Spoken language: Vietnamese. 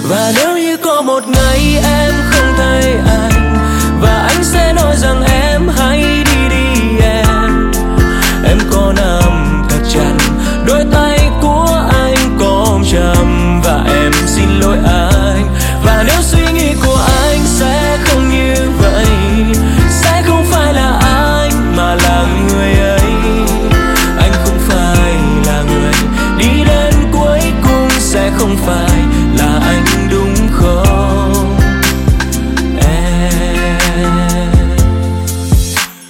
Và nếu như có một ngày em không thấy anh, và anh sẽ nói rằng em hãy đi đi em có nắm thật chặt đôi tay của anh có ôm chầm, và em xin lỗi anh. Và nếu suy nghĩ của anh sẽ không như vậy, sẽ không phải là anh mà là người ấy. Anh không phải là người đi đến cuối cùng, sẽ không phải